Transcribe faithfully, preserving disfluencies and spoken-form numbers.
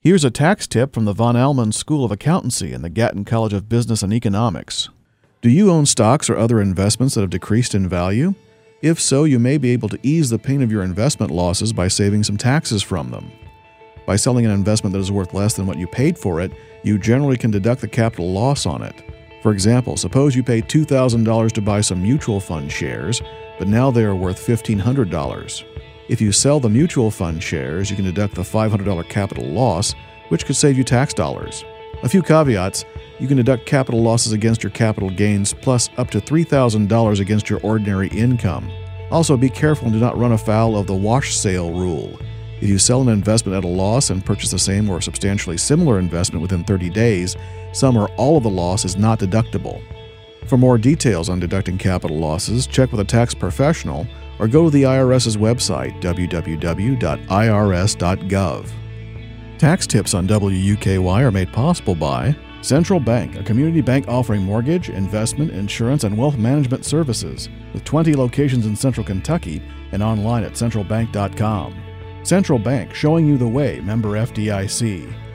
Here's a tax tip from the Von Allman School of Accountancy and the Gatton College of Business and Economics. Do you own stocks or other investments that have decreased in value? If so, you may be able to ease the pain of your investment losses by saving some taxes from them. By selling an investment that is worth less than what you paid for it, you generally can deduct the capital loss on it. For example, suppose you paid two thousand dollars to buy some mutual fund shares, but now they are worth fifteen hundred dollars. If you sell the mutual fund shares, you can deduct the five hundred dollars capital loss, which could save you tax dollars. A few caveats: you can deduct capital losses against your capital gains, plus up to three thousand dollars against your ordinary income. Also, be careful and do not run afoul of the wash sale rule. If you sell an investment at a loss and purchase the same or substantially similar investment within thirty days, some or all of the loss is not deductible. For more details on deducting capital losses, check with a tax professional or go to the IRS's website, w w w dot i r s dot gov. Tax tips on W U K Y are made possible by Central Bank, a community bank offering mortgage, investment, insurance, and wealth management services, with twenty locations in central Kentucky and online at central bank dot com. Central Bank, showing you the way, member F D I C.